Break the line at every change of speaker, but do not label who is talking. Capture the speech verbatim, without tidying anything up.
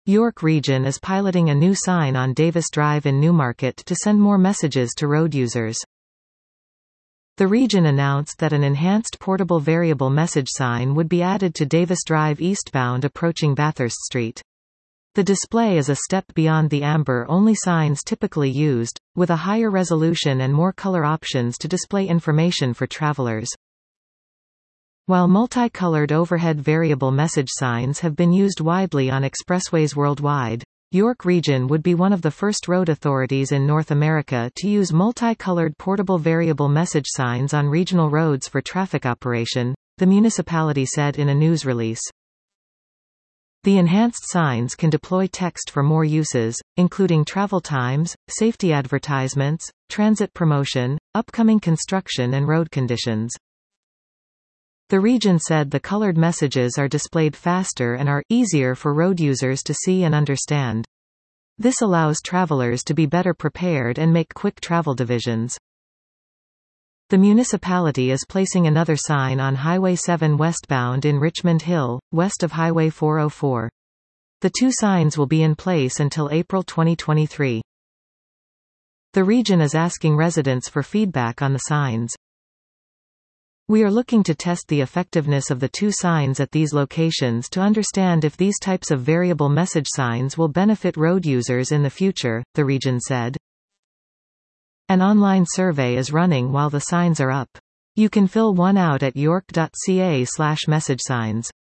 York Region is piloting a new sign on Davis Drive in Newmarket to send more messages to road users. The region announced that an enhanced portable variable message sign would be added to Davis Drive eastbound approaching Bathurst Street. The display is a step beyond the amber-only signs typically used, with a higher resolution and more color options to display information for travelers. While multicolored overhead variable message signs have been used widely on expressways worldwide, York Region would be one of the first road authorities in North America to use multicolored portable variable message signs on regional roads for traffic operation, the municipality said in a news release. The enhanced signs can deploy text for more uses, including travel times, safety advertisements, transit promotion, upcoming construction and road conditions. The region said the colored messages are displayed faster and are easier for road users to see and understand. This allows travelers to be better prepared and make quick travel divisions. The municipality is placing another sign on Highway seven westbound in Richmond Hill, west of Highway four oh four. The two signs will be in place until April twenty twenty-three. The region is asking residents for feedback on the signs. We are looking to test the effectiveness of the two signs at these locations to understand if these types of variable message signs will benefit road users in the future, the region said. An online survey is running while the signs are up. You can fill one out at york dot c a slash message signs.